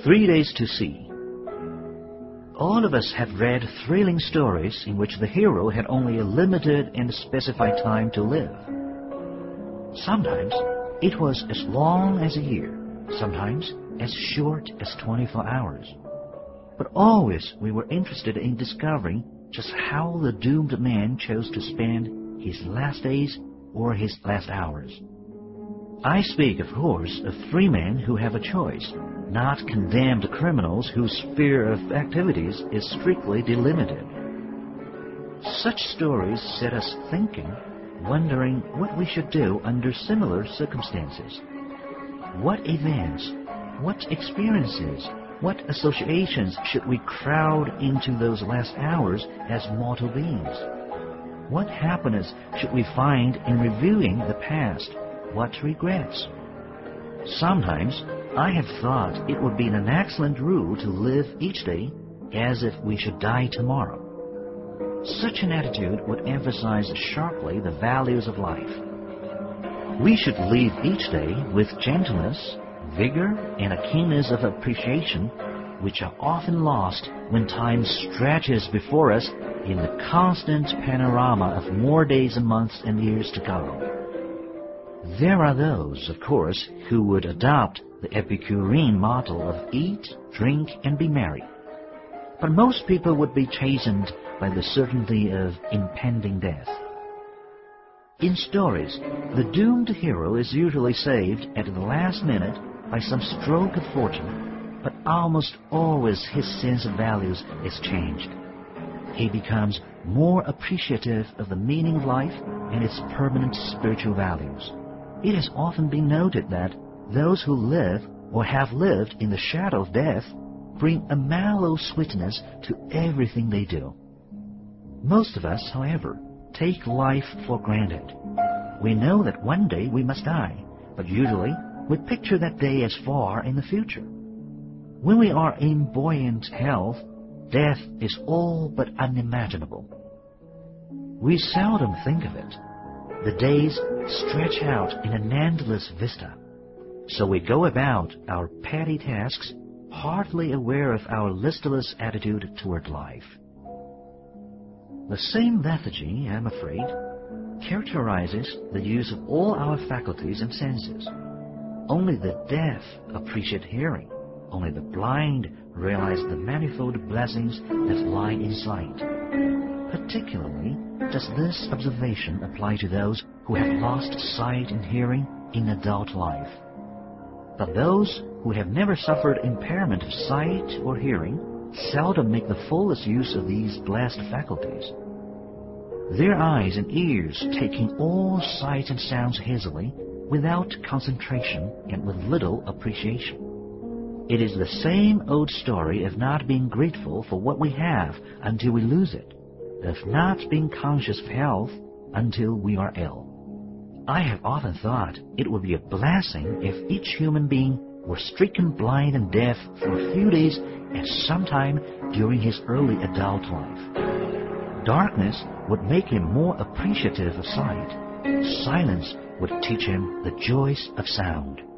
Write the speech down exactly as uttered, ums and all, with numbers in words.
Three Days to See. All of us have read thrilling stories in which the hero had only a limited and specified time to live. Sometimes it was as long as a year, sometimes as short as twenty-four hours. But always we were interested in discovering just how the doomed man chose to spend his last days or his last hours. I speak, of course, of free men who have a choice, not condemned criminals whose sphere of activities is strictly delimited. Such stories set us thinking, wondering what we should do under similar circumstances. What events, what experiences, what associations should we crowd into those last hours as mortal beings? What happiness should we find in reviewing the past? What regrets? Sometimes I have thought it would be an excellent rule to live each day as if we should die tomorrow. Such an attitude would emphasize sharply the values of life. We should live each day with gentleness, vigor, and a keenness of appreciation which are often lost when time stretches before us in the constant panorama of more days and months and years to come. There are those, of course, who would adopt the Epicurean model of eat, drink, and be merry. But most people would be chastened by the certainty of impending death. In stories, the doomed hero is usually saved at the last minute by some stroke of fortune, but almost always his sense of values is changed. He becomes more appreciative of the meaning of life and its permanent spiritual values. It has often been noted that those who live or have lived in the shadow of death bring a mellow sweetness to everything they do. Most of us, however, take life for granted. We know that one day we must die, but usually we picture that day as far in the future. When we are in buoyant health, death is all but unimaginable. We seldom think of it. The days stretch out in an endless vista, so we go about our petty tasks, hardly aware of our listless attitude toward life. The same lethargy, I'm afraid, characterizes the use of all our faculties and senses. Only the deaf appreciate hearing. Only the blind realize the manifold blessings that lie in sight. Particularly does this observation apply to those who have lost sight and hearing in adult life. But those who have never suffered impairment of sight or hearing seldom make the fullest use of these blessed faculties. Their eyes and ears taking all sights and sounds hazily, without concentration and with little appreciation. It is the same old story of not being grateful for what we have until we lose it, of not being conscious of health until we are ill. I have often thought it would be a blessing if each human being were stricken blind and deaf for a few days at some time during his early adult life. Darkness would make him more appreciative of sight. Silence would teach him the joys of sound.